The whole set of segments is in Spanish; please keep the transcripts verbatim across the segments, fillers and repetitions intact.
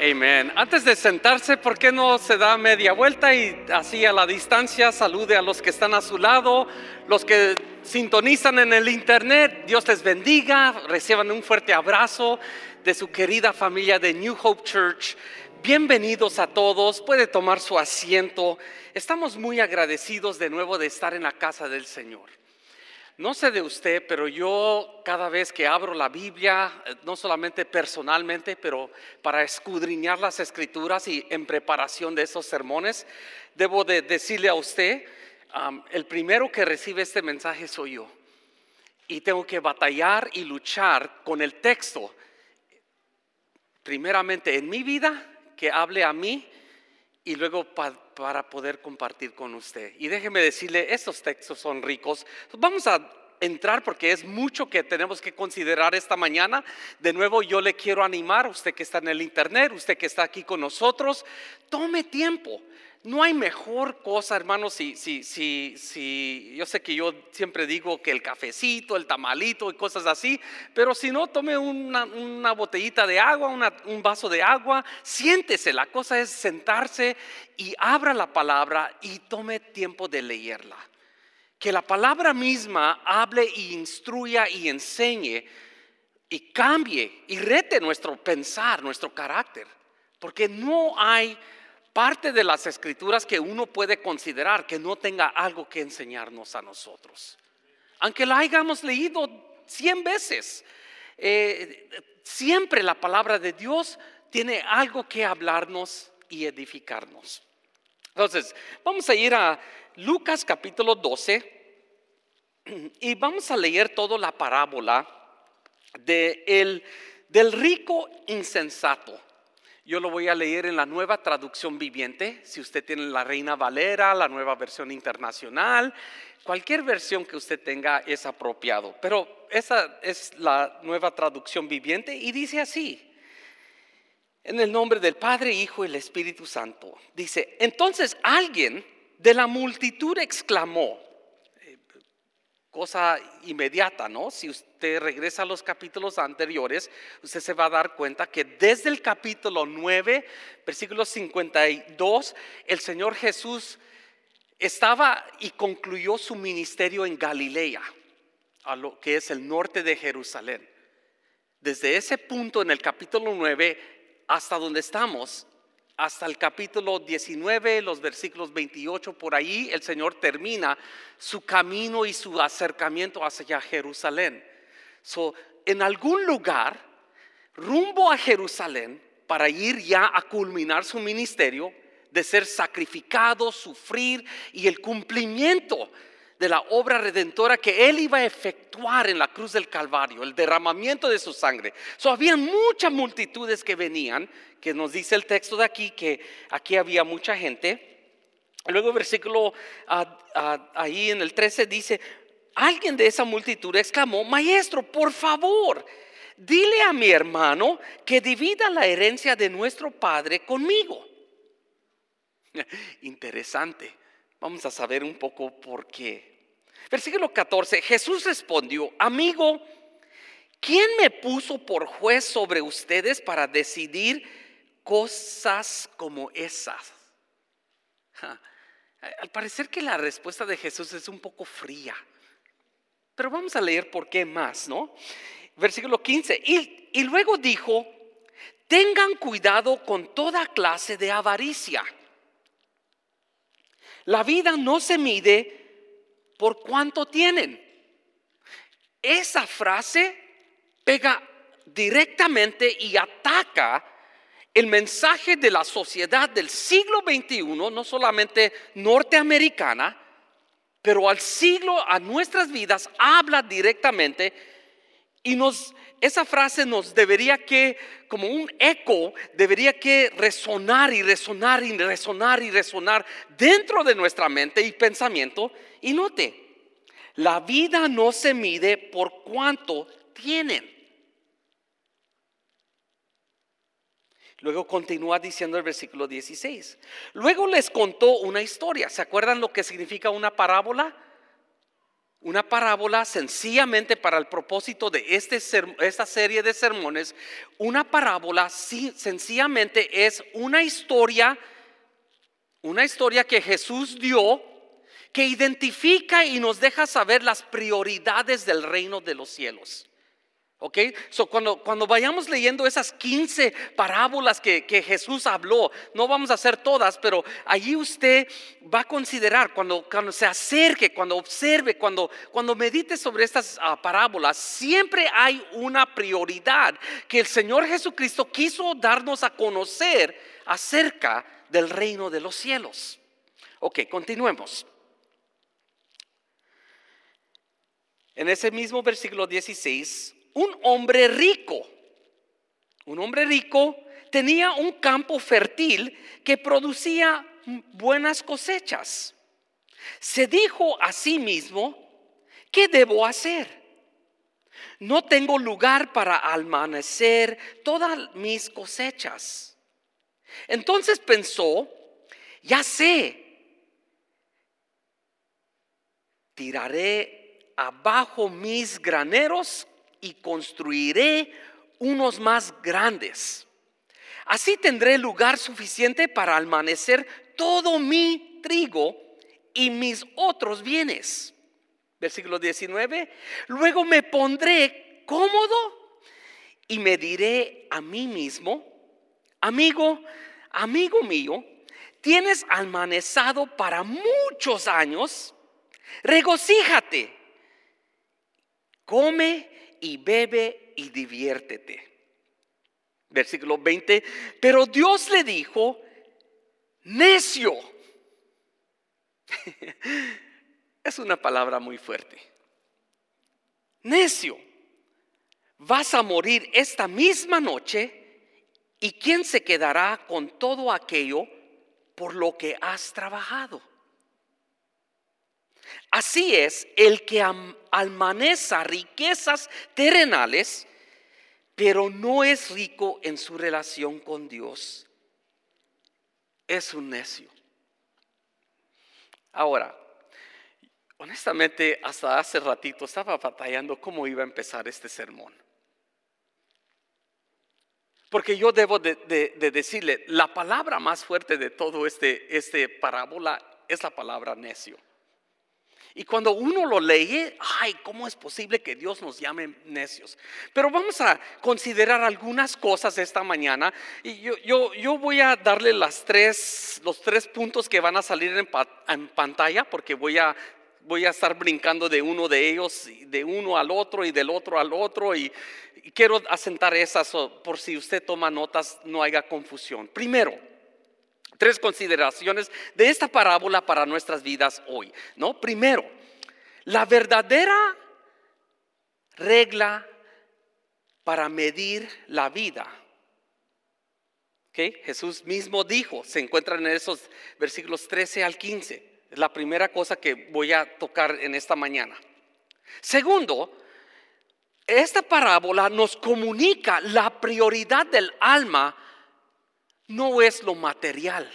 Amén. Antes de sentarse, ¿por qué no se da media vuelta y así a la distancia salude a los que están a su lado, los que sintonizan en el internet? Dios les bendiga, reciban un fuerte abrazo de su querida familia de New Hope Church. Bienvenidos a todos, puede tomar su asiento. Estamos muy agradecidos de nuevo de estar en la casa del Señor. No sé de usted, pero yo cada vez que abro la Biblia, no solamente personalmente, pero para escudriñar las Escrituras y en preparación de esos sermones, debo de decirle a usted, um, el primero que recibe este mensaje soy yo. Y tengo que batallar y luchar con el texto, primeramente en mi vida, que hable a mí, y luego pa, para poder compartir con usted. Y déjeme decirle, estos textos son ricos. Vamos a entrar porque es mucho que tenemos que considerar esta mañana. De nuevo yo le quiero animar, usted que está en el internet, usted que está aquí con nosotros, tome tiempo. No hay mejor cosa, hermanos, si, si, si, si, yo sé que yo siempre digo que el cafecito, el tamalito y cosas así, pero si no, tome una, una botellita de agua, una, un vaso de agua, siéntese. La cosa es sentarse y abra la palabra y tome tiempo de leerla. Que la palabra misma hable y instruya y enseñe y cambie y rete nuestro pensar, nuestro carácter, porque no hay parte de las Escrituras que uno puede considerar que no tenga algo que enseñarnos a nosotros. Aunque la hayamos leído cien veces, eh, siempre la palabra de Dios tiene algo que hablarnos y edificarnos. Entonces, vamos a ir a Lucas capítulo doce y vamos a leer toda la parábola de el, del rico insensato. Yo lo voy a leer en la Nueva Traducción Viviente. Si usted tiene la Reina Valera, la Nueva Versión Internacional, cualquier versión que usted tenga es apropiado. Pero esa es la Nueva Traducción Viviente y dice así: en el nombre del Padre, Hijo y el Espíritu Santo. Dice, entonces alguien de la multitud exclamó, cosa inmediata, ¿no? Si usted regresa a los capítulos anteriores, usted se va a dar cuenta que desde el capítulo nueve, versículo cincuenta y dos, el Señor Jesús estaba y concluyó su ministerio en Galilea, a lo que es el norte de Jerusalén. Desde ese punto en el capítulo nueve hasta donde estamos, hasta el capítulo diecinueve, los versículos veintiocho, por ahí el Señor termina su camino y su acercamiento hacia Jerusalén. So, en algún lugar, rumbo a Jerusalén, para ir ya a culminar su ministerio, de ser sacrificado, sufrir y el cumplimiento de la obra redentora que Él iba a efectuar en la cruz del Calvario, el derramamiento de su sangre. So, había muchas multitudes que venían, que nos dice el texto de aquí, que aquí había mucha gente. Luego versículo uh, uh, ahí en el trece dice, alguien de esa multitud exclamó, maestro, por favor, dile a mi hermano que divida la herencia de nuestro padre conmigo. Interesante. Vamos a saber un poco por qué. Versículo catorce, Jesús respondió, amigo, ¿quién me puso por juez sobre ustedes para decidir cosas como esas? Ja. Al parecer que la respuesta de Jesús es un poco fría, pero vamos a leer por qué más, ¿no? Versículo quince, y, y luego dijo, tengan cuidado con toda clase de avaricia. La vida no se mide por cuánto tienen. Esa frase pega directamente y ataca el mensaje de la sociedad del siglo veintiuno, no solamente norteamericana, pero al siglo, a nuestras vidas, habla directamente y nos, esa frase nos debería que, como un eco, debería que resonar y resonar y resonar y resonar dentro de nuestra mente y pensamiento. Y note, la vida no se mide por cuánto tienen. Luego continúa diciendo el versículo dieciséis. Luego les contó una historia. ¿Se acuerdan lo que significa una parábola? una parábola sencillamente para el propósito de este, esta serie de sermones. Una parábola sí, sencillamente es una historia, una historia que Jesús dio, que identifica y nos deja saber las prioridades del reino de los cielos. Ok, so cuando, cuando vayamos leyendo esas quince parábolas que, que Jesús habló, no vamos a hacer todas, pero allí usted va a considerar cuando, cuando se acerque, cuando observe, cuando, cuando medite sobre estas uh, parábolas, siempre hay una prioridad que el Señor Jesucristo quiso darnos a conocer acerca del reino de los cielos. Ok, continuemos. En ese mismo versículo dieciséis, un hombre rico, un hombre rico tenía un campo fértil que producía buenas cosechas. Se dijo a sí mismo, ¿qué debo hacer? No tengo lugar para almacenar todas mis cosechas. Entonces pensó, ya sé, tiraré abajo mis graneros y construiré unos más grandes. Así tendré lugar suficiente para almacenar todo mi trigo y mis otros bienes. Versículo diecinueve. Luego me pondré cómodo y me diré a mí mismo, amigo, amigo mío, tienes almacenado para muchos años, regocíjate, come y bebe y diviértete. Versículo veinte. Pero Dios le dijo, necio. Es una palabra muy fuerte. Necio, vas a morir esta misma noche, y ¿quién se quedará con todo aquello por lo que has trabajado? Así es, el que almacenara riquezas terrenales, pero no es rico en su relación con Dios, es un necio. Ahora, honestamente, hasta hace ratito estaba batallando cómo iba a empezar este sermón. Porque yo debo de, de, de decirle, la palabra más fuerte de todo este, este parábola es la palabra necio. Y cuando uno lo lee, ay, ¿cómo es posible que Dios nos llame necios? Pero vamos a considerar algunas cosas esta mañana. Y yo, yo, yo voy a darle las tres, los tres puntos que van a salir en, en pantalla, porque voy a, voy a estar brincando de uno de ellos, de uno al otro y del otro al otro. Y, y quiero asentar esas, por si usted toma notas, no haya confusión. Primero, tres consideraciones de esta parábola para nuestras vidas hoy, ¿no? Primero, la verdadera regla para medir la vida. ¿Okay? Jesús mismo dijo, se encuentran en esos versículos trece al quince. Es la primera cosa que voy a tocar en esta mañana. Segundo, esta parábola nos comunica la prioridad del alma. No es lo material,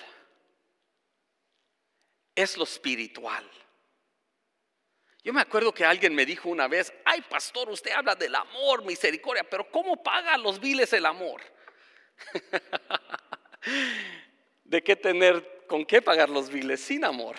es lo espiritual. Yo me acuerdo que alguien me dijo una vez, ay pastor, usted habla del amor, misericordia, pero ¿cómo paga los biles el amor? ¿De qué tener, con qué pagar los biles sin amor?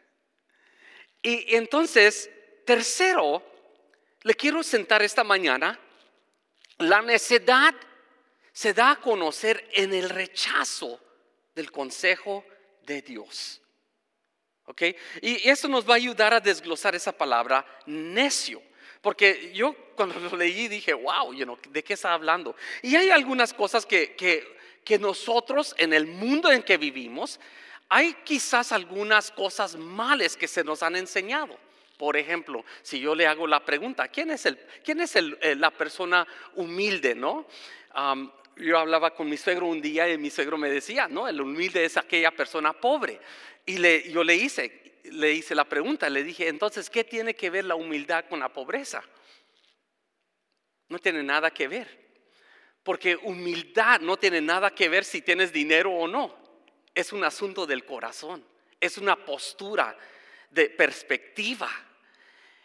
Y entonces, tercero, le quiero sentar esta mañana, la necedad se da a conocer en el rechazo del consejo de Dios. ¿Ok? Y eso nos va a ayudar a desglosar esa palabra necio. Porque yo cuando lo leí dije, wow, you know, ¿de qué está hablando? Y hay algunas cosas que, que, que nosotros en el mundo en que vivimos, hay quizás algunas cosas malas que se nos han enseñado. Por ejemplo, si yo le hago la pregunta, ¿quién es, el, quién es el, la persona humilde, no? Um, Yo hablaba con mi suegro un día y mi suegro me decía, no, el humilde es aquella persona pobre. Y le, yo le hice, le hice la pregunta, le dije, entonces, ¿qué tiene que ver la humildad con la pobreza? No tiene nada que ver. Porque humildad no tiene nada que ver si tienes dinero o no. Es un asunto del corazón, es una postura de perspectiva.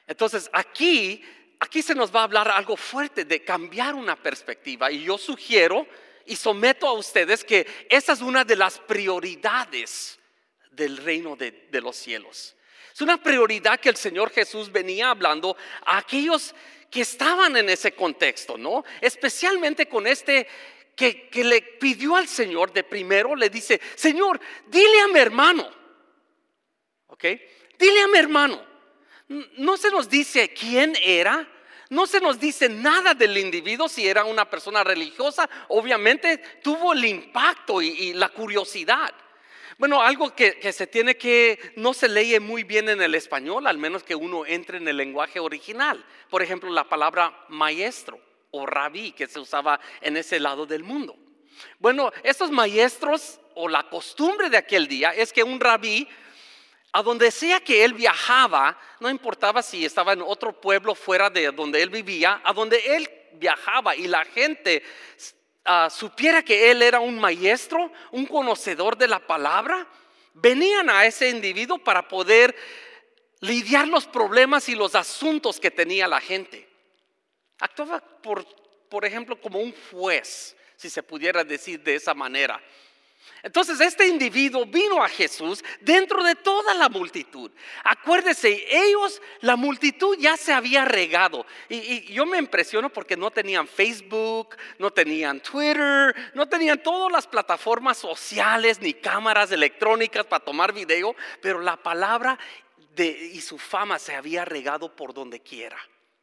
Entonces aquí, aquí se nos va a hablar algo fuerte de cambiar una perspectiva. Y yo sugiero y someto a ustedes que esa es una de las prioridades del reino de, de los cielos. Es una prioridad que el Señor Jesús venía hablando a aquellos que estaban en ese contexto, ¿no? Especialmente con este que, que le pidió al Señor de primero, le dice: Señor, dile a mi hermano, ¿ok? Dile a mi hermano. No se nos dice quién era, no se nos dice nada del individuo, si era una persona religiosa. Obviamente tuvo el impacto y, y la curiosidad. Bueno, algo que, que se tiene que, no se lee muy bien en el español, al menos que uno entre en el lenguaje original. Por ejemplo, la palabra maestro o rabí, que se usaba en ese lado del mundo. Bueno, estos maestros, o la costumbre de aquel día, es que un rabí, a donde sea que él viajaba, no importaba si estaba en otro pueblo fuera de donde él vivía, a donde él viajaba y la gente Uh, supiera que él era un maestro, un conocedor de la palabra, venían a ese individuo para poder lidiar los problemas y los asuntos que tenía la gente. Actuaba por, por ejemplo, como un juez, si se pudiera decir de esa manera. Entonces este individuo vino a Jesús dentro de toda la multitud. Acuérdese, ellos, la multitud ya se había regado. Y, y yo me impresiono porque no tenían Facebook, no tenían Twitter, no tenían todas las plataformas sociales ni cámaras electrónicas para tomar video. Pero la palabra de, y su fama se había regado por donde quiera.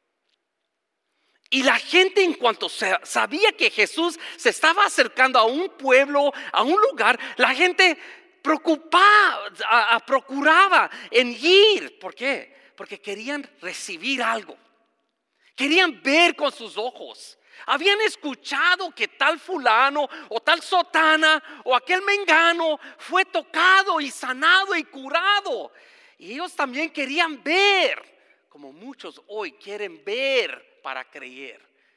Y la gente, en cuanto sabía que Jesús se estaba acercando a un pueblo, a un lugar, la gente preocupaba, a, a, procuraba en ir. ¿Por qué? Porque querían recibir algo. Querían ver con sus ojos. Habían escuchado que tal fulano o tal sotana o aquel mengano fue tocado y sanado y curado. Y ellos también querían ver, como muchos hoy quieren ver para creer.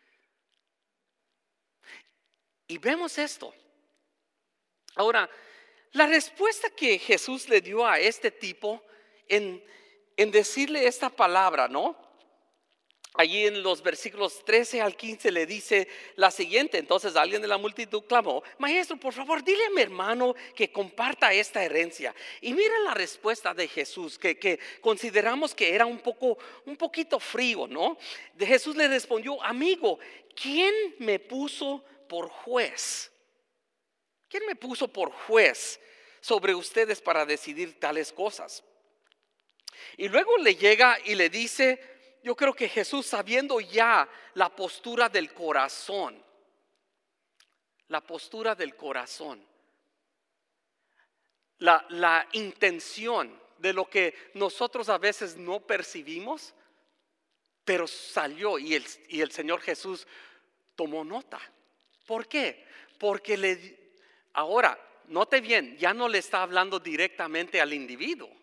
Y vemos esto. Ahora, la respuesta que Jesús le dio a este tipo en, en decirle esta palabra, ¿no? Allí en los versículos trece al quince le dice la siguiente. Entonces alguien de la multitud clamó: Maestro, por favor, dile a mi hermano que comparta esta herencia. Y mira la respuesta de Jesús, que, que consideramos que era un poco, un poquito frío, ¿no? De Jesús le respondió: Amigo, ¿quién me puso por juez? ¿Quién me puso por juez sobre ustedes para decidir tales cosas? Y luego le llega y le dice, yo creo que Jesús, sabiendo ya la postura del corazón, la postura del corazón, la, la intención de lo que nosotros a veces no percibimos, pero salió y el, y el Señor Jesús tomó nota. ¿Por qué? Porque le, ahora, note bien, ya no le está hablando directamente al individuo.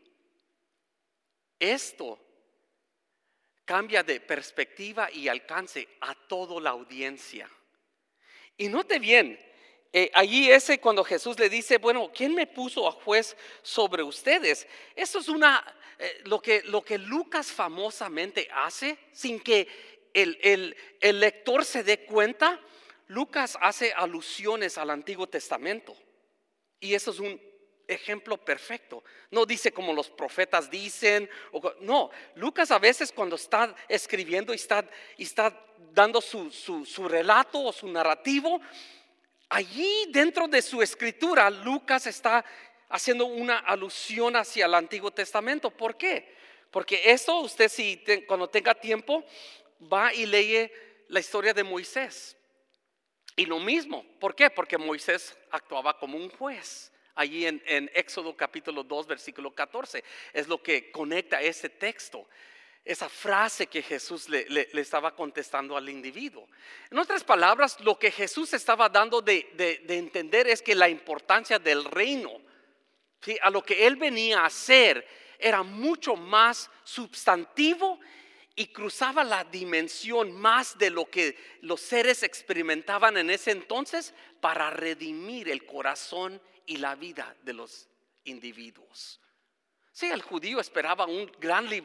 Esto cambia de perspectiva y alcance a toda la audiencia. Y note bien, eh, allí ese cuando Jesús le dice, bueno, ¿quién me puso a juez sobre ustedes? Eso es una, eh, lo, que, lo que Lucas famosamente hace, sin que el, el, el lector se dé cuenta. Lucas hace alusiones al Antiguo Testamento. Y eso es un ejemplo perfecto. No dice como los profetas dicen, o, no, Lucas a veces cuando está escribiendo y está, y está dando su, su, su relato o su narrativo, allí dentro de su escritura Lucas está haciendo una alusión hacia el Antiguo Testamento. ¿Por qué? Porque eso usted, si te, cuando tenga tiempo, va y lee la historia de Moisés. Y lo mismo, ¿por qué? Porque Moisés actuaba como un juez. Allí en, en Éxodo capítulo dos versículo catorce es lo que conecta ese texto, esa frase que Jesús le, le, le estaba contestando al individuo. En otras palabras, lo que Jesús estaba dando de, de, de entender es que la importancia del reino, ¿sí?, a lo que él venía a hacer era mucho más sustantivo y cruzaba la dimensión más de lo que los seres experimentaban en ese entonces para redimir el corazón y la vida de los individuos. Sí, el judío esperaba un gran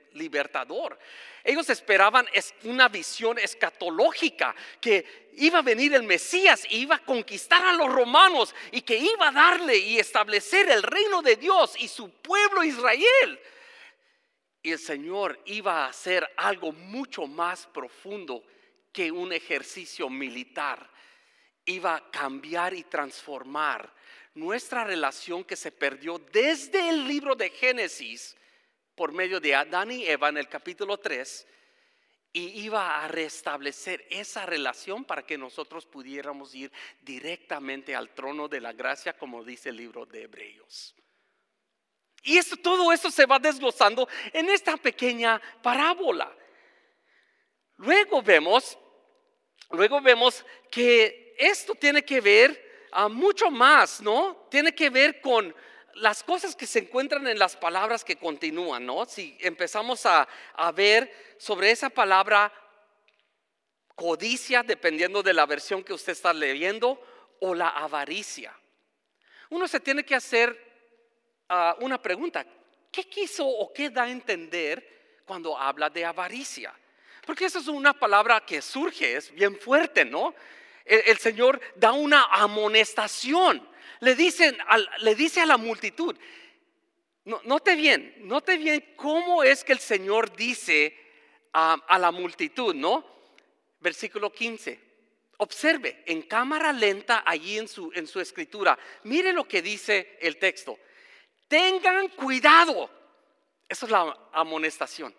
libertador. Ellos esperaban una visión escatológica, que iba a venir el Mesías y iba a conquistar a los romanos y que iba a darle y establecer el reino de Dios y su pueblo Israel. Y el Señor iba a hacer algo mucho más profundo que un ejercicio militar. Iba a cambiar y transformar nuestra relación que se perdió desde el libro de Génesis por medio de Adán y Eva en el capítulo tres, y iba a restablecer esa relación para que nosotros pudiéramos ir directamente al trono de la gracia, como dice el libro de Hebreos. Y esto, todo eso se va desglosando en esta pequeña parábola. Luego vemos, luego vemos que esto tiene que ver uh, mucho más, ¿no? Tiene que ver con las cosas que se encuentran en las palabras que continúan, ¿no? Si empezamos a, a ver sobre esa palabra codicia, dependiendo de la versión que usted está leyendo, o la avaricia, uno se tiene que hacer uh, una pregunta: ¿qué quiso o qué da a entender cuando habla de avaricia? Porque esa es una palabra que surge, es bien fuerte, ¿no? El, el Señor da una amonestación. Le, dicen, al, le dice a la multitud, no, note bien, note bien cómo es que el Señor dice a, a la multitud, ¿no? Versículo quince. Observe en cámara lenta allí en su, en su escritura. Mire lo que dice el texto. Tengan cuidado. Esa es la amonestación.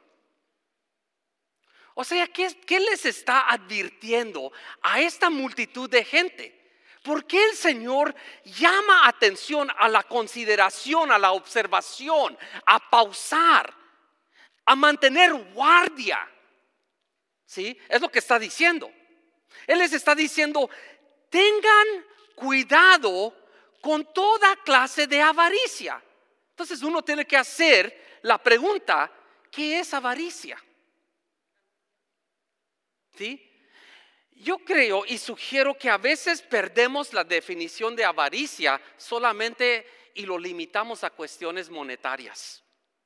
O sea, ¿qué, qué les está advirtiendo a esta multitud de gente? ¿Por qué el Señor llama atención a la consideración, a la observación, a pausar, a mantener guardia? ¿Sí? Es lo que está diciendo. Él les está diciendo: tengan cuidado con toda clase de avaricia. Entonces uno tiene que hacer la pregunta: ¿qué es avaricia? ¿Sí? Yo creo y sugiero que a veces perdemos la definición de avaricia solamente y lo limitamos a cuestiones monetarias.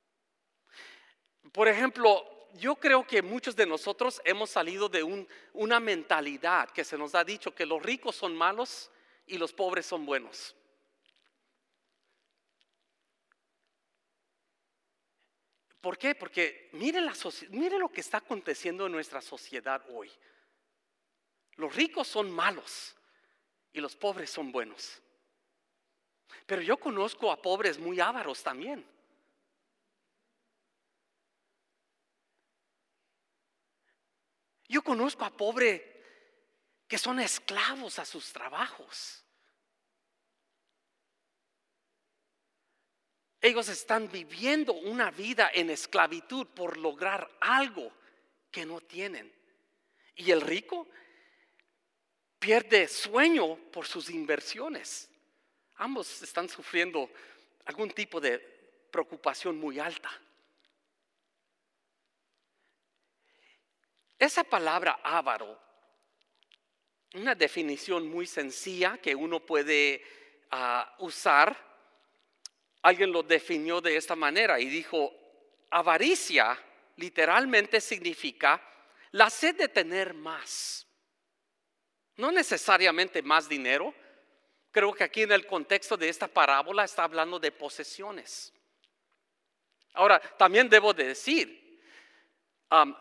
Por ejemplo, yo creo que muchos de nosotros hemos salido de un, una mentalidad que se nos ha dicho que los ricos son malos y los pobres son buenos. ¿Por qué? Porque mire, la, mire lo que está aconteciendo en nuestra sociedad hoy. Los ricos son malos y los pobres son buenos. Pero yo conozco a pobres muy ávaros también. Yo conozco a pobres que son esclavos a sus trabajos. Ellos están viviendo una vida en esclavitud por lograr algo que no tienen. Y el rico pierde sueño por sus inversiones. Ambos están sufriendo algún tipo de preocupación muy alta. Esa palabra avaro, una definición muy sencilla que uno puede uh, usar. Alguien lo definió de esta manera y dijo: avaricia literalmente significa la sed de tener más. No necesariamente más dinero. Creo que aquí en el contexto de esta parábola está hablando de posesiones. Ahora, también debo de decir, um,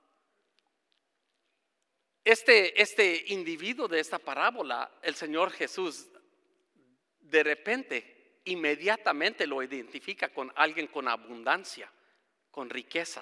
este, este individuo de esta parábola, el Señor Jesús, de repente, inmediatamente lo identifica con alguien con abundancia, con riqueza.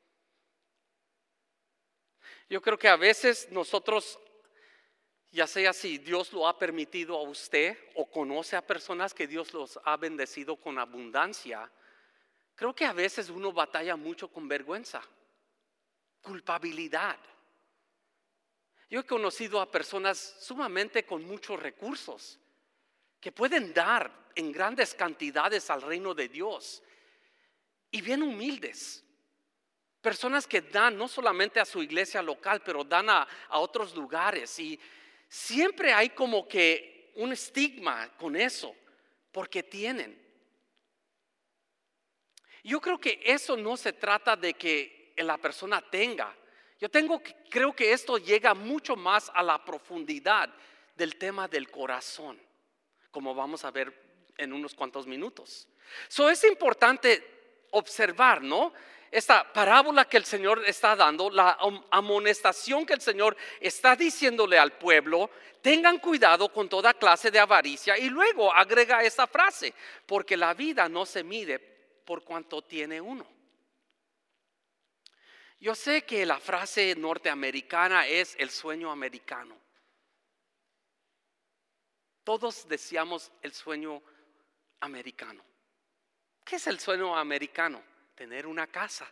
Yo creo que a veces nosotros, ya sea si Dios lo ha permitido a usted o conoce a personas que Dios los ha bendecido con abundancia, creo que a veces uno batalla mucho con vergüenza, culpabilidad. Yo he conocido a personas sumamente con muchos recursos que pueden dar en grandes cantidades al reino de Dios y bien humildes. Personas que dan no solamente a su iglesia local, pero dan a, a otros lugares, y siempre hay como que un estigma con eso, porque tienen. Yo creo que eso no se trata de que la persona tenga. Yo tengo, creo que esto llega mucho más a la profundidad del tema del corazón, como vamos a ver en unos cuantos minutos. So, es importante observar, ¿no? Esta parábola que el Señor está dando, la amonestación que el Señor está diciéndole al pueblo: tengan cuidado con toda clase de avaricia. Y luego agrega esta frase: porque la vida no se mide por cuanto tiene uno. Yo sé que la frase norteamericana es el sueño americano. Todos deseamos el sueño americano. ¿Qué es el sueño americano? Tener una casa.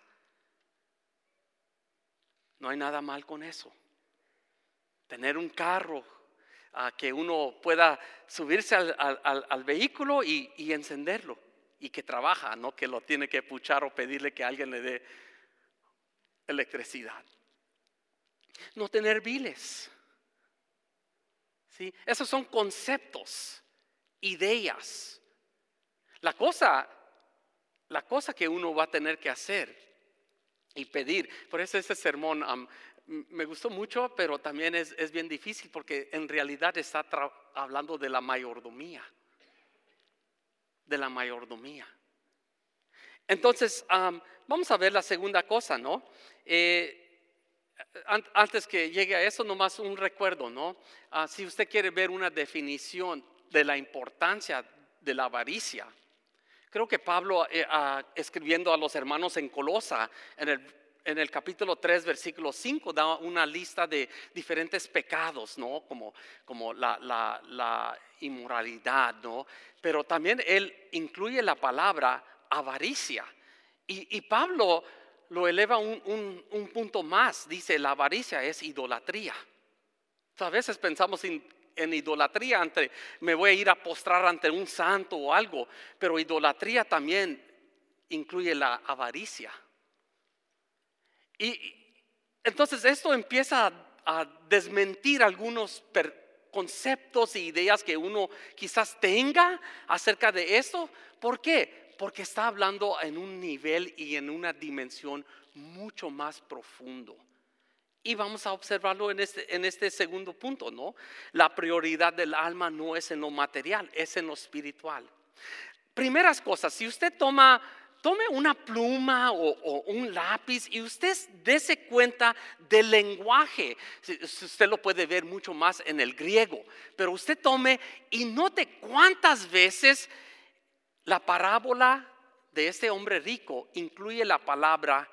No hay nada mal con eso. Tener un carro, uh, que uno pueda subirse al, al, al vehículo y, y encenderlo. Y que trabaja, no que lo tiene que puchar o pedirle que alguien le dé electricidad. No tener biles. ¿Sí? Esos son conceptos, ideas. La cosa, la cosa que uno va a tener que hacer y pedir. Por eso ese sermón um, me gustó mucho, pero también es, es bien difícil porque en realidad está tra- hablando de la mayordomía. De la mayordomía. Entonces, um, vamos a ver la segunda cosa, ¿no? Eh, Antes que llegue a eso, nomás un recuerdo, ¿no? Uh, si usted quiere ver una definición de la importancia de la avaricia, creo que Pablo, eh, uh, escribiendo a los hermanos en Colosa, en el, en el capítulo tres, versículo cinco, da una lista de diferentes pecados, ¿no? Como, como la, la, la inmoralidad, ¿no? Pero también él incluye la palabra avaricia. Y, y Pablo lo eleva un, un, un punto más. Dice: la avaricia es idolatría. A veces pensamos en, en idolatría ante, me voy a ir a postrar ante un santo o algo, pero idolatría también incluye la avaricia. Y entonces esto empieza a, a desmentir algunos per, conceptos e ideas que uno quizás tenga acerca de esto. ¿Por qué? Porque está hablando en un nivel y en una dimensión mucho más profundo. Y vamos a observarlo en este, en este segundo punto, ¿no? La prioridad del alma no es en lo material, es en lo espiritual. Primeras cosas, si usted toma, tome una pluma o, o un lápiz y usted dése cuenta del lenguaje. Usted lo puede ver mucho más en el griego, pero usted tome y note cuántas veces la parábola de este hombre rico incluye la palabra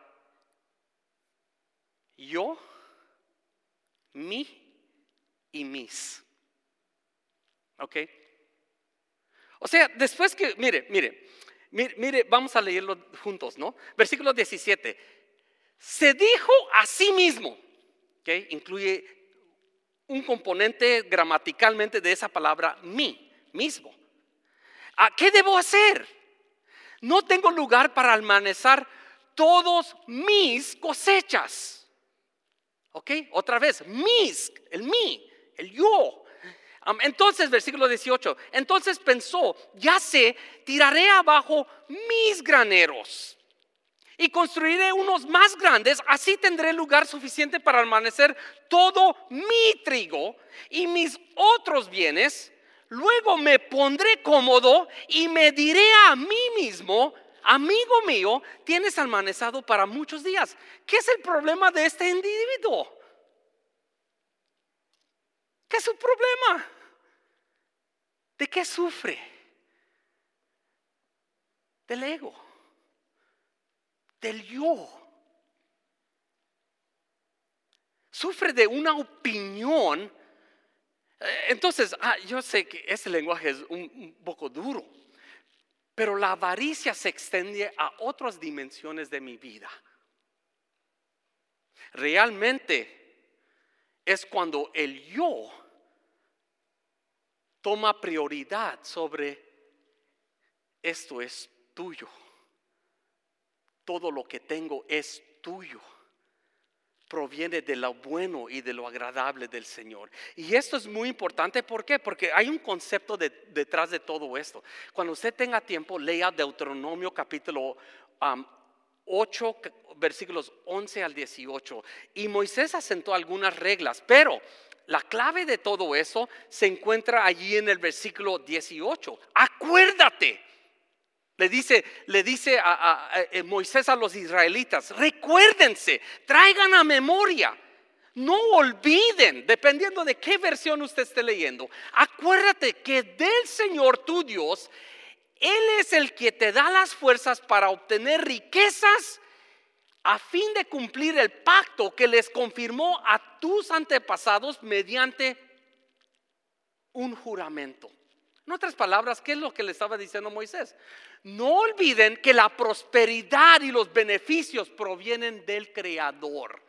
yo, mi y mis. ¿Ok? O sea, después que, mire, mire, mire, mire, vamos a leerlo juntos, ¿no? Versículo diecisiete. Se dijo a sí mismo, ¿ok? Incluye un componente gramaticalmente de esa palabra mi, mismo. ¿A qué debo hacer? No tengo lugar para almacenar todos mis cosechas. ¿Ok? Otra vez, mis, el mí, el yo. Um, entonces, versículo dieciocho. Entonces pensó: ya sé, tiraré abajo mis graneros y construiré unos más grandes. Así tendré lugar suficiente para almacenar todo mi trigo y mis otros bienes. Luego me pondré cómodo y me diré a mí mismo: amigo mío, tienes almacenado para muchos días. ¿Qué es el problema de este individuo? ¿Qué es su problema? ¿De qué sufre? Del ego, del yo. Sufre de una opinión. Entonces, ah, yo sé que ese lenguaje es un, un poco duro, pero la avaricia se extiende a otras dimensiones de mi vida. Realmente es cuando el yo toma prioridad sobre esto es tuyo. Todo lo que tengo es tuyo. Proviene de lo bueno y de lo agradable del Señor. Y esto es muy importante. ¿Por qué? Porque hay un concepto de, detrás de todo esto. Cuando usted tenga tiempo, lea Deuteronomio capítulo um, ocho, versículos once al dieciocho. Y Moisés asentó algunas reglas, pero la clave de todo eso se encuentra allí en el versículo dieciocho. Acuérdate. Le dice, le dice a, a, a Moisés a los israelitas, recuérdense, traigan a memoria, no olviden, dependiendo de qué versión usted esté leyendo, acuérdate que del Señor tu Dios, Él es el que te da las fuerzas para obtener riquezas a fin de cumplir el pacto que les confirmó a tus antepasados mediante un juramento. En otras palabras, ¿qué es lo que le estaba diciendo Moisés? No olviden que la prosperidad y los beneficios provienen del Creador.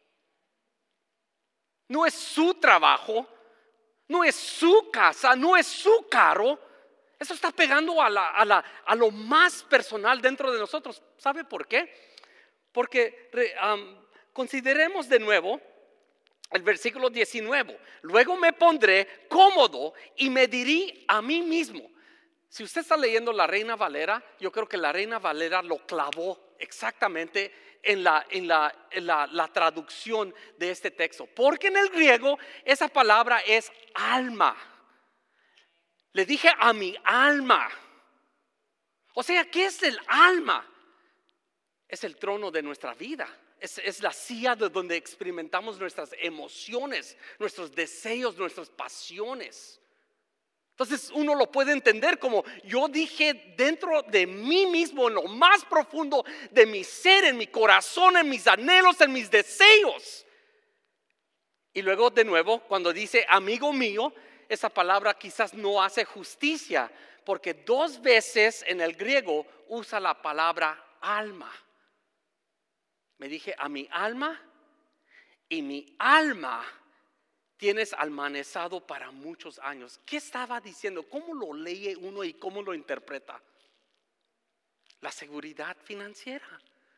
No es su trabajo, no es su casa, no es su carro. Eso está pegando a, la, a, la, a lo más personal dentro de nosotros. ¿Sabe por qué? Porque um, consideremos de nuevo el versículo diecinueve. Luego me pondré cómodo y me diré a mí mismo. Si usted está leyendo la Reina Valera, yo creo que la Reina Valera lo clavó exactamente en la, en la, en la, la traducción de este texto. Porque en el griego esa palabra es alma. Le dije a mi alma. O sea, ¿qué es el alma? Es el trono de nuestra vida. Es, es la silla de donde experimentamos nuestras emociones, nuestros deseos, nuestras pasiones. Entonces uno lo puede entender como yo dije dentro de mí mismo, en lo más profundo de mi ser, en mi corazón, en mis anhelos, en mis deseos. Y luego de nuevo, cuando dice amigo mío, esa palabra quizás no hace justicia, porque dos veces en el griego usa la palabra alma. Me dije a mi alma, y mi alma tienes almacenado para muchos años. ¿Qué estaba diciendo? ¿Cómo lo lee uno y cómo lo interpreta? La seguridad financiera.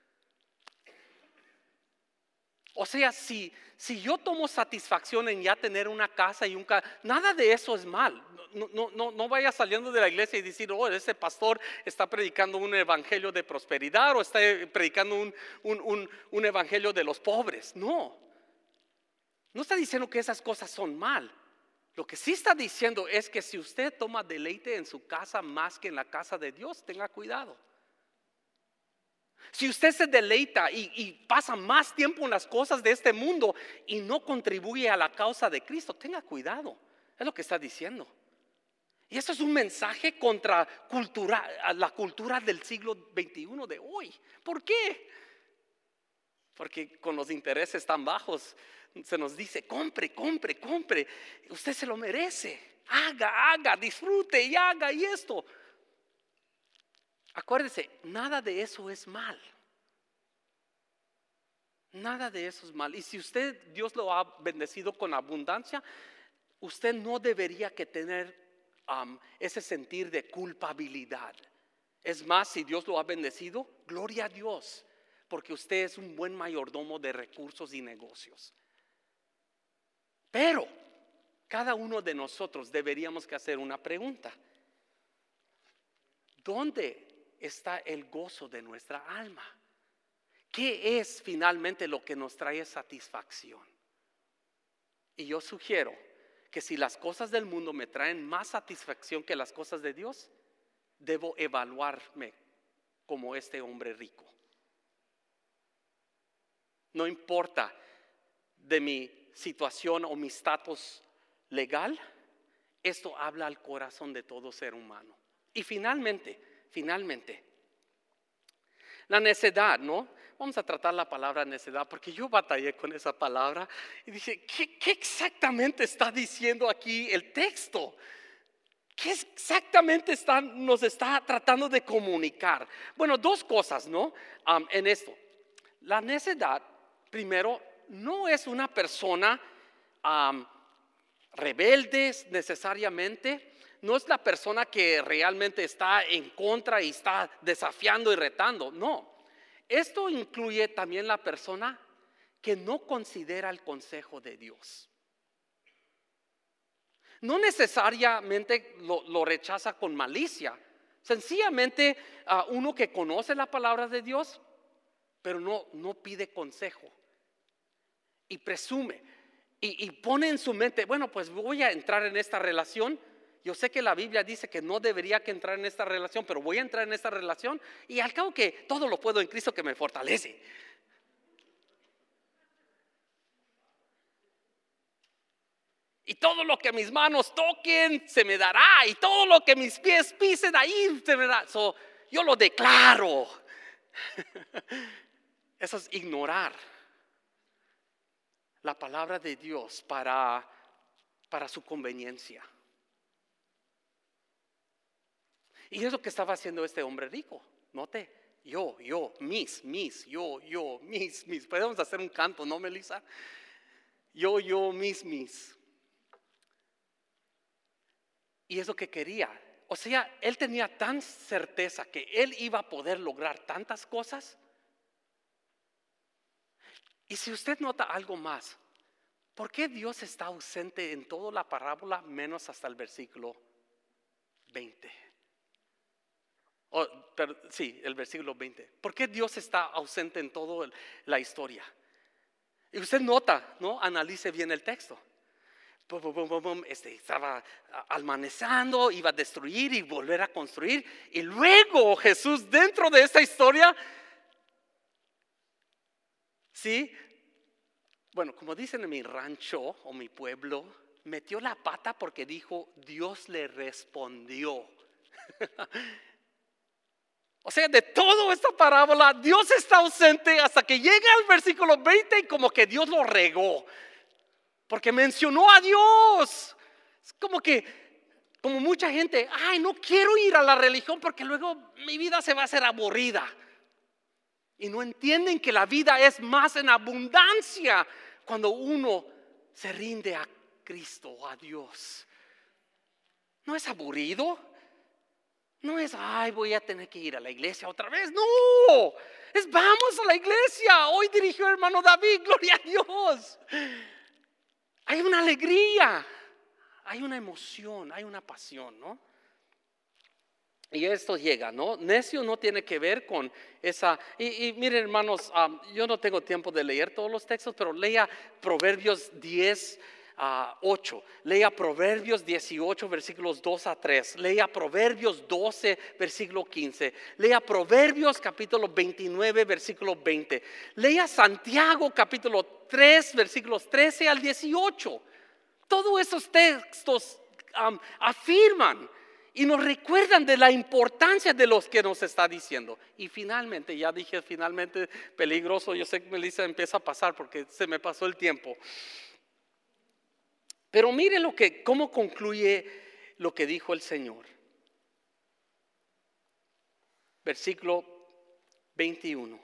O sea, si, si yo tomo satisfacción en ya tener una casa y un carro, nada de eso es mal. No, no, no, no vaya saliendo de la iglesia y decir, oh, ese pastor está predicando un evangelio de prosperidad o está predicando un, un, un, un evangelio de los pobres. No. No está diciendo que esas cosas son mal. Lo que sí está diciendo es que si usted toma deleite en su casa más que en la casa de Dios, tenga cuidado. Si usted se deleita y, y pasa más tiempo en las cosas de este mundo y no contribuye a la causa de Cristo, tenga cuidado. Es lo que está diciendo. Y eso es un mensaje contra cultura, la cultura del siglo veintiuno de hoy. ¿Por qué? Porque con los intereses tan bajos se nos dice, compre, compre, compre. Usted se lo merece. Haga, haga, disfrute y haga y esto. Acuérdese, nada de eso es mal. Nada de eso es mal. Y si usted, Dios lo ha bendecido con abundancia, usted no debería que tener um, ese sentir de culpabilidad. Es más, si Dios lo ha bendecido, gloria a Dios, porque usted es un buen mayordomo de recursos y negocios. Pero cada uno de nosotros deberíamos que hacer una pregunta. ¿Dónde está el gozo de nuestra alma? ¿Qué es finalmente lo que nos trae satisfacción? Y yo sugiero que si las cosas del mundo me traen más satisfacción que las cosas de Dios, debo evaluarme como este hombre rico. No importa de mi situación o mi estatus legal, esto habla al corazón de todo ser humano. Y finalmente, finalmente, la necedad, ¿no? Vamos a tratar la palabra necedad porque yo batallé con esa palabra y dije, ¿qué, qué exactamente está diciendo aquí el texto? ¿Qué exactamente está, nos está tratando de comunicar? Bueno, dos cosas, ¿no? Um, en esto. La necedad, primero, no es una persona um, rebelde necesariamente. No es la persona que realmente está en contra y está desafiando y retando. No, esto incluye también la persona que no considera el consejo de Dios. No necesariamente lo, lo rechaza con malicia, Sencillamente uh, uno que conoce la palabra de Dios, pero no, no pide consejo y presume y, y pone en su mente, bueno, pues voy a entrar en esta relación. Yo sé que la Biblia dice que no debería que entrar en esta relación, pero voy a entrar en esta relación y al cabo que todo lo puedo en Cristo que me fortalece. Y todo lo que mis manos toquen se me dará, y todo lo que mis pies pisen ahí se me dará. So, yo lo declaro. Eso es ignorar la palabra de Dios para, para su conveniencia. Y es lo que estaba haciendo este hombre rico. Note, yo, yo, mis, mis, yo, yo, mis, mis. Podemos hacer un canto, ¿no, Melissa? Yo, yo, mis, mis. Y es lo que quería. O sea, él tenía tan certeza que él iba a poder lograr tantas cosas. Y si usted nota algo más, ¿por qué Dios está ausente en toda la parábola menos hasta el versículo veinte? Oh, pero, sí, el versículo veinte. ¿Por qué Dios está ausente en toda la historia? Y usted nota, ¿no? Analice bien el texto. Bum, bum, bum, bum, este, estaba amanezando, iba a destruir y volver a construir. Y luego Jesús dentro de esta historia, sí, bueno, como dicen en mi rancho o mi pueblo, metió la pata porque dijo, Dios le respondió. O sea, de toda esta parábola, Dios está ausente hasta que llega al versículo veinte y como que Dios lo regó. Porque mencionó a Dios. Es como que, como mucha gente, ay, no quiero ir a la religión porque luego mi vida se va a hacer aburrida. Y no entienden que la vida es más en abundancia cuando uno se rinde a Cristo, a Dios. No es aburrido. No es, ay, voy a tener que ir a la iglesia otra vez. No, es vamos a la iglesia. Hoy dirigió el hermano David, gloria a Dios. Hay una alegría, hay una emoción, hay una pasión, ¿no? Y esto llega, ¿no? Necio no tiene que ver con esa. Y, y miren, hermanos, um, yo no tengo tiempo de leer todos los textos, pero lea Proverbios diez, ocho. Lea Proverbios dieciocho, versículos dos a tres. Lea Proverbios doce, versículo quince. Lea Proverbios capítulo veintinueve, versículo veinte. Lea Santiago capítulo tres, versículos trece al dieciocho. Todos esos textos um, afirman y nos recuerdan de la importancia de los que nos está diciendo. Y finalmente, ya dije finalmente, peligroso, yo sé que Melissa empieza a pasar porque se me pasó el tiempo. Pero mire lo que, cómo concluye lo que dijo el Señor. Versículo veintiuno.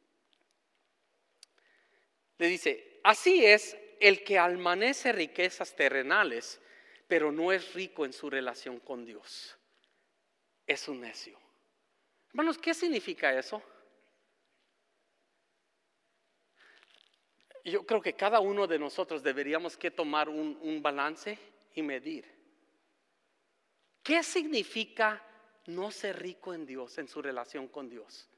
Le dice, así es el que almanece riquezas terrenales, pero no es rico en su relación con Dios. Es un necio. Hermanos, ¿qué significa eso? Yo creo que cada uno de nosotros deberíamos que tomar un, un balance y medir. ¿Qué significa no ser rico en Dios, en su relación con Dios?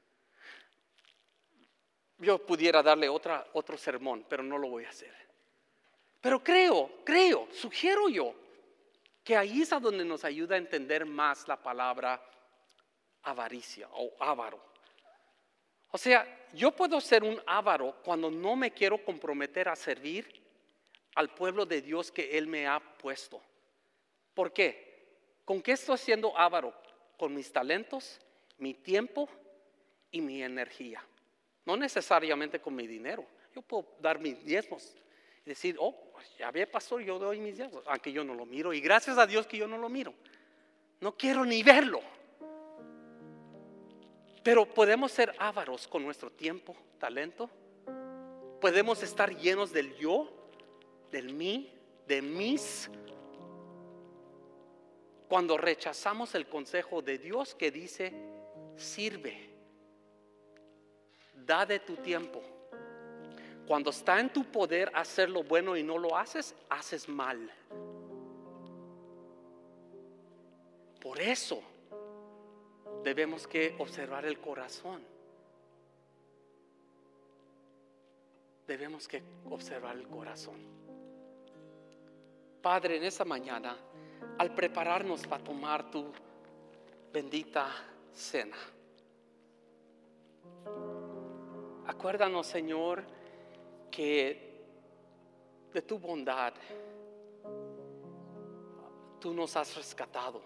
Yo pudiera darle otra, otro sermón, pero no lo voy a hacer. Pero creo, creo, sugiero yo, que ahí es a donde nos ayuda a entender más la palabra avaricia o avaro. O sea, yo puedo ser un avaro cuando no me quiero comprometer a servir al pueblo de Dios que Él me ha puesto. ¿Por qué? ¿Con qué estoy siendo avaro? Con mis talentos, mi tiempo y mi energía. No necesariamente con mi dinero. Yo puedo dar mis diezmos y decir, oh, ya ve, pastor, yo doy mis diezmos, aunque yo no lo miro. Y gracias a Dios que yo no lo miro. No quiero ni verlo. Pero podemos ser ávaros con nuestro tiempo, talento. Podemos estar llenos del yo, del mí, de mis. Cuando rechazamos el consejo de Dios que dice, sirve, da de tu tiempo. Cuando está en tu poder hacer lo bueno y no lo haces, haces mal. Por eso debemos que observar el corazón. Debemos que observar el corazón. Padre, en esta mañana, al prepararnos para tomar tu bendita cena, acuérdanos, Señor, que de tu bondad tú nos has rescatado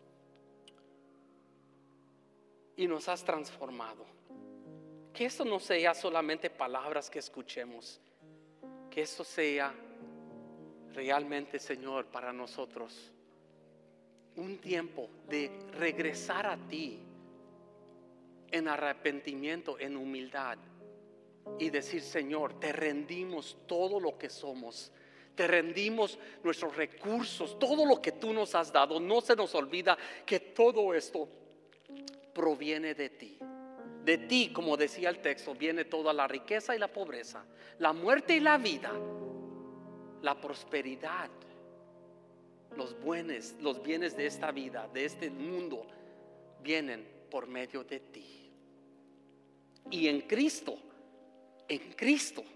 y nos has transformado. Que esto no sea solamente palabras que escuchemos, que esto sea realmente, Señor, para nosotros un tiempo de regresar a ti en arrepentimiento, en humildad, y decir: Señor, te rendimos todo lo que somos, te rendimos nuestros recursos, todo lo que tú nos has dado. No se nos olvida que todo esto proviene de ti. De ti, como decía el texto, viene toda la riqueza y la pobreza, la muerte y la vida, la prosperidad, los bienes, los bienes de esta vida, de este mundo, vienen por medio de ti. Y en Cristo, en Cristo,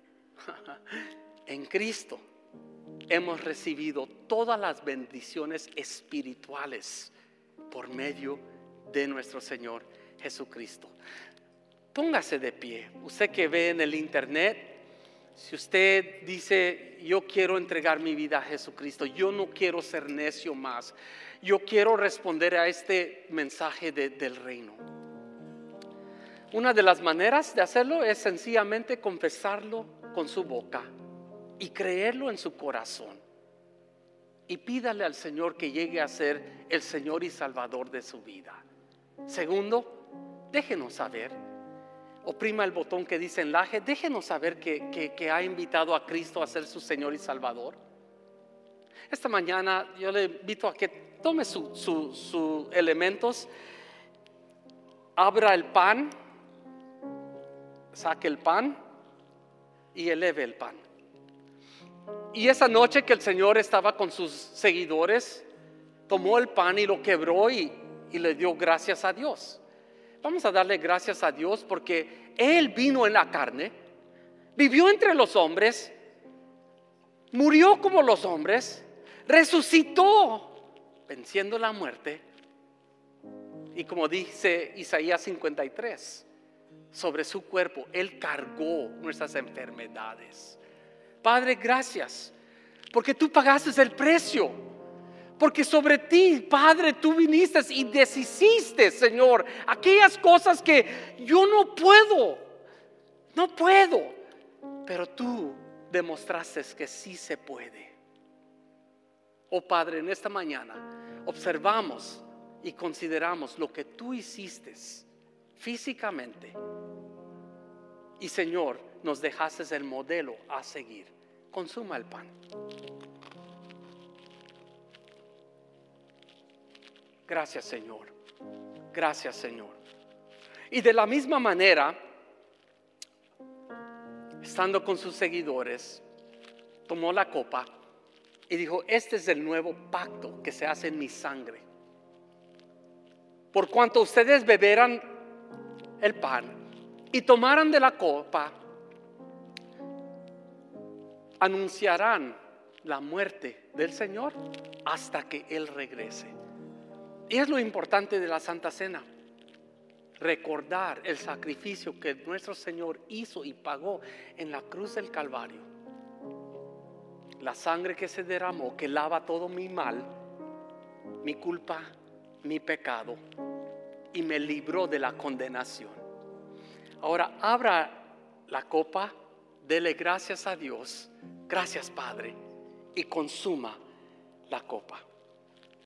en Cristo hemos recibido todas las bendiciones espirituales por medio de nuestro Señor Jesucristo. Póngase de pie. Usted que ve en el internet, si usted dice: yo quiero entregar mi vida a Jesucristo, yo no quiero ser necio más, yo quiero responder a este mensaje de, del reino. Una de las maneras de hacerlo es sencillamente confesarlo con su boca y creerlo en su corazón, y pídale al Señor que llegue a ser el Señor y Salvador de su vida. Segundo, déjenos saber. Oprima el botón que dice enlace. Déjenos saber que, que, que ha invitado a Cristo a ser su Señor y Salvador. Esta mañana yo le invito a que tome sus su, su elementos, abra el pan, saque el pan y eleve el pan. Y esa noche que el Señor estaba con sus seguidores, tomó el pan y lo quebró y, y le dio gracias a Dios. Vamos a darle gracias a Dios porque Él vino en la carne, vivió entre los hombres, murió como los hombres, resucitó venciendo la muerte. Y como dice Isaías cincuenta y tres, sobre su cuerpo Él cargó nuestras enfermedades. Padre, gracias porque tú pagaste el precio. Porque sobre ti, Padre, tú viniste y deshiciste, Señor, aquellas cosas que yo no puedo, no puedo, pero tú demostraste que sí se puede. Oh Padre, en esta mañana observamos y consideramos lo que tú hiciste físicamente. Y Señor, nos dejaste el modelo a seguir. Consuma el pan. Gracias, Señor. Gracias, Señor. Y de la misma manera, estando con sus seguidores, tomó la copa y dijo: este es el nuevo pacto que se hace en mi sangre. Por cuanto ustedes beberán el pan y tomaran de la copa, anunciarán la muerte del Señor hasta que Él regrese. Y es lo importante de la Santa Cena: recordar el sacrificio que nuestro Señor hizo y pagó en la cruz del Calvario. La sangre que se derramó, que lava todo mi mal, mi culpa, mi pecado, y me libró de la condenación. Ahora abra la copa, dele gracias a Dios. Gracias, Padre, y consuma la copa.